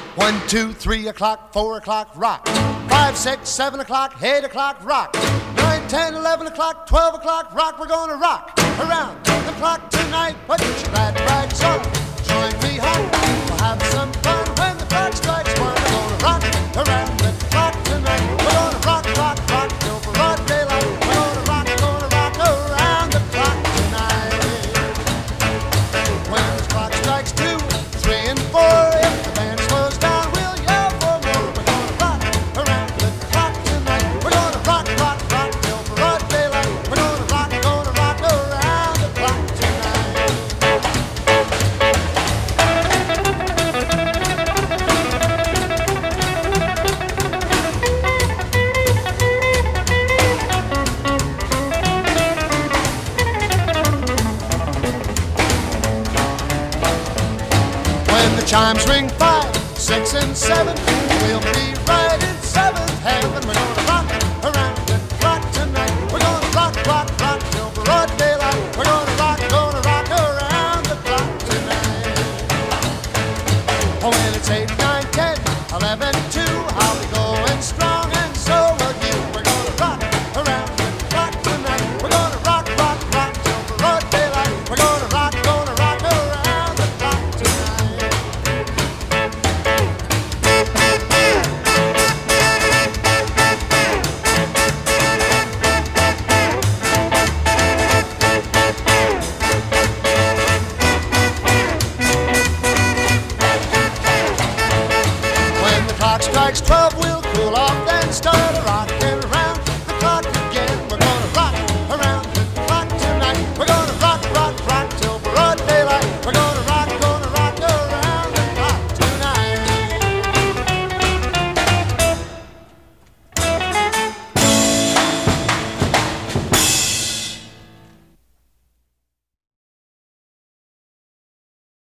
1, 2, 3 o'clock, 4 o'clock, rock. 5, 6, 7 o'clock, 8 o'clock, rock. 9, 10, 11 o'clock, 12 o'clock, rock. We're gonna rock around the clock tonight. Put your glad rags on, join me home. We'll have some fun when the clock strikes 1. We're gonna rock around the clock tonight. We're gonna rock, rock, rock till broad daylight. We're gonna rock around the clock tonight. When the clock strikes 2, 3, and 4, if the band slows down, we'll yell for more. We're gonna rock around the clock tonight. We're gonna rock, rock, rock till broad daylight. We're gonna rock around the clock tonight. When the chimes ring 5, 6, and 7, we'll be right in 7th heaven. We're gonna rock around the clock tonight. We're gonna rock, rock, rock till broad daylight. We're gonna rock around the clock tonight. Oh, when it's 8, 9, 10, 11, 2, I'll be going strong, and so will you. We're gonna rock around the clock tonight. We're gonna rock, rock, rock till broad daylight. We're gonna rock around the clock tonight. When the clock strikes 12, we'll cool off, then start a rock.